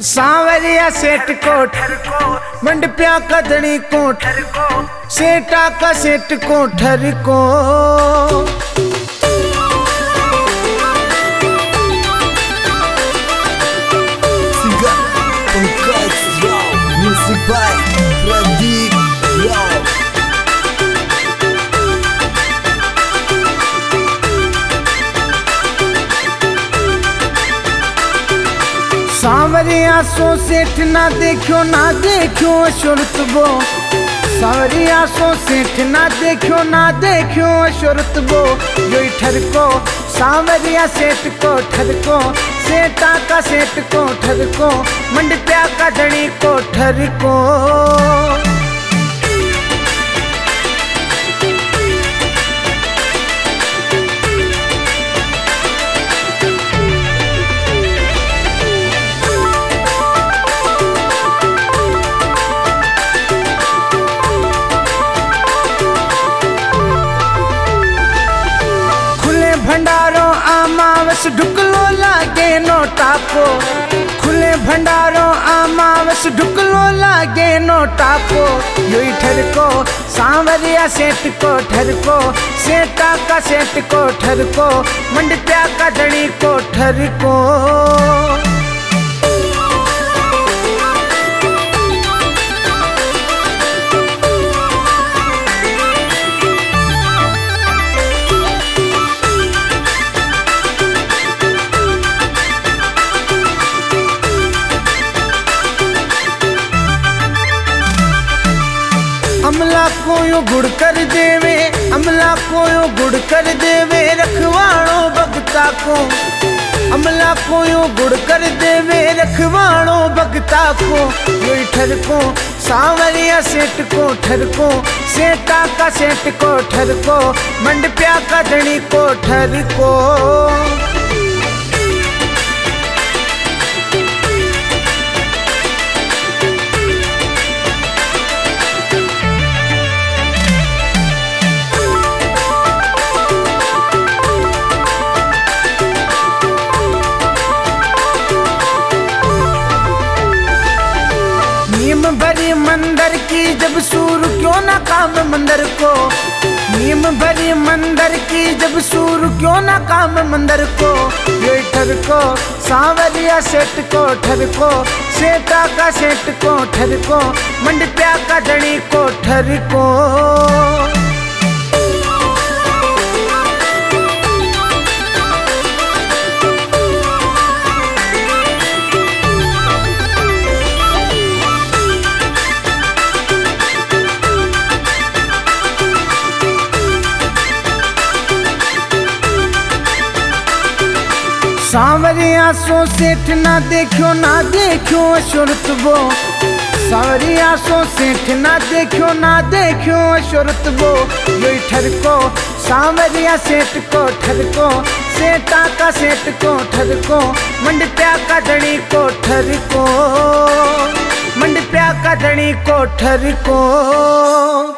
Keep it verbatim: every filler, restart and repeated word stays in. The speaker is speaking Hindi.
सांवरिया सेठ कोठ मंडप्या कदनी कोठ सेठा का सेठ कोठर को सांवरिया सो सेठ ना देखियो ना देखियो शुरत बो सांवरिया सो सेठ ना देखियो ना देखियो शुरत बो योई ठरको सांवरिया सेठ को ठरको सेठा का सेठ को ठरको मंडप्या का धनी को ठरको भंडारों आमावस ढुकलो लागे नोटा को खुले भंडारों आमावस ढुकलो लागे नोटा को योई ठरको सांवरिया सेठ को ठरको सेठा का सेठ को ठरको मंडप्या का धनी को ठरको अमला को यो गुड़ कर देवे अमला को यो गुड़ कर देवे रखवाणो भगता को अमला को यो गुड़ कर देवे रखवाणो भगता को योई ठरको सांवरिया सेठ को ठरको सेठा का सेठ को ठरको मंडप्या का धनी को ठरको नीम भरी मंदिर की जब सूर क्यों ना काम मंदिर को नीम भरी मंदिर की जब सूर क्यों ना काम मंदिर को ये ठरको सांवरिया सेठ को ठरको सेठा का सेठ को ठरको मंडप्या का धनी को ठरको सांवरिया सो सेठ ना देखियो ना देखियो शुरत बो सांवरिया सो सेठ ना देखियो ना देखियो शुरत बो योई ठरको सांवरिया सेठ को ठरको सेठा का सेठ को ठरको मंडप्या का धनी को ठरको मंडप्या का धनी को ठरको।